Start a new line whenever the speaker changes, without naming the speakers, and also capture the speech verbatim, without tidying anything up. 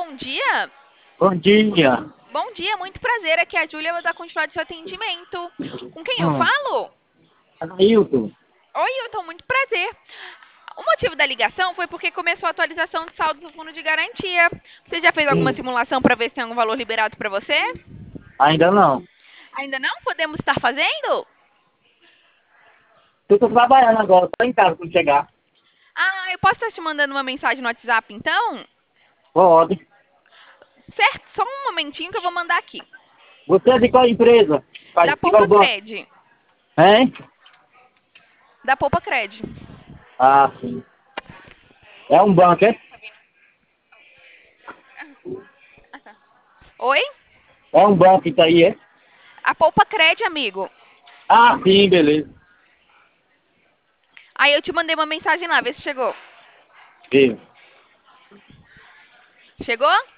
bom dia.
Bom dia.
Bom dia, muito prazer. Aqui é a Júlia, vou dar continuidade ao seu atendimento. Com quem eu
Hum,
falo?
Ailton.
Oi, Hilton, muito prazer. O motivo da ligação foi porque começou a atualização de saldo do fundo de garantia. Você já fez alguma
Sim,
simulação para ver se tem algum valor liberado para você?
ainda não.
Ainda não? Podemos estar fazendo?
Eu tô trabalhando agora, tô em casa quando chegar.
Ah, eu posso estar te mandando uma mensagem no WhatsApp, então?
Pode.
Certo, só um momentinho que eu vou mandar aqui.
Você é de qual empresa?
Da
Faz de qual
Poupa
banco?
Cred.
Hein?
Da Poupa Cred.
Ah, sim. É um banco, é?
Ah, tá. Oi?
É um banco isso aí, é?
A Poupa Cred, amigo.
Ah, sim, beleza.
Aí eu te mandei uma mensagem lá, vê se chegou.
Viu.
Chegou?